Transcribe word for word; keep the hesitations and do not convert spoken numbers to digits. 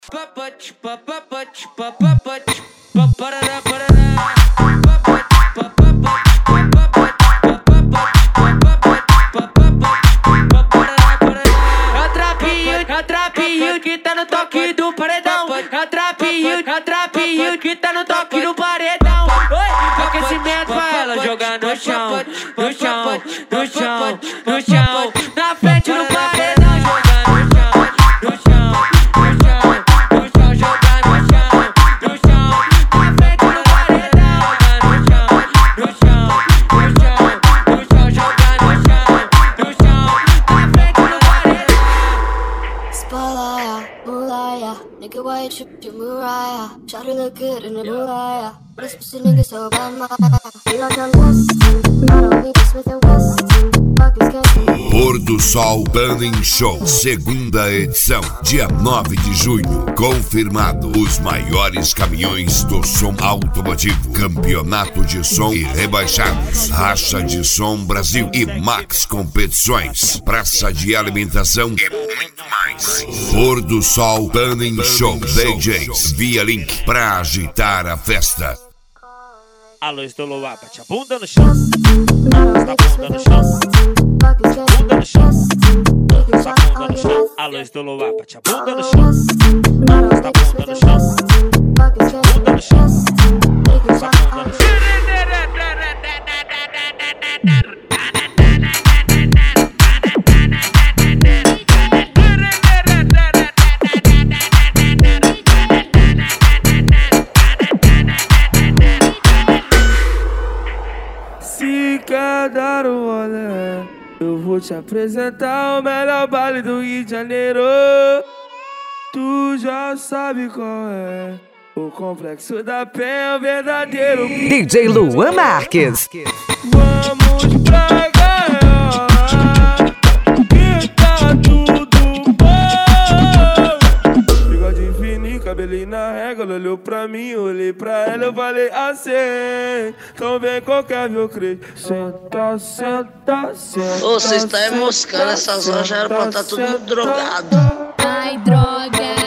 Atrapinho que tá no toque do paredão. Atrapinho, atrapinho que tá no toque do paredão. Oi, aquecimento pra ela jogar no chão, no chão, no chão, no chão, na frente do paredão. Jogar no chão, no chão, no chão, no chão, jogar no chão, no chão, na frente do paredão. Jogar no chão, no chão, no chão, no chão, jogar no chão, no chão, na frente do paredão. Spotlight, Moolaya, nigga, why you trip your Mariah? Try to look good in the Moolaya. This pussy nigga so bad, my feel like I'm Weston. I don't need this with a Weston. Fuckers catching. Pôr do Sol Burning Show, segunda edição, dia nove de junho. Confirmado, os maiores caminhões do som automotivo, campeonato de som e rebaixados, racha de som Brasil e Max Competições, praça de alimentação e muito mais. Pôr do Sol Burning Show, D Js via link pra agitar a festa. A luz do luar bate a bunda no chão, bate a bunda no chão, bunda no chão, só bunda no chão. A luz do luar bate a bunda no chão, bate a bunda no chão, bunda no chão, só bunda no chão. Se quer dar um rolê, eu vou te apresentar o melhor baile do Rio de Janeiro. Tu já sabe qual é, o Complexo da Penha, o verdadeiro D J Luan Marques. Vamos pra gaiola, que tá tudo bom. Bigode fininho, cabelinho na régua. Ela olhou pra mim, olhei pra ela, eu falei assim: então vem qualquer meu creio. Senta, senta, senta. Ô, vocês estão moscando, essas horas já era pra estar todo mundo drogado. Ai, droga.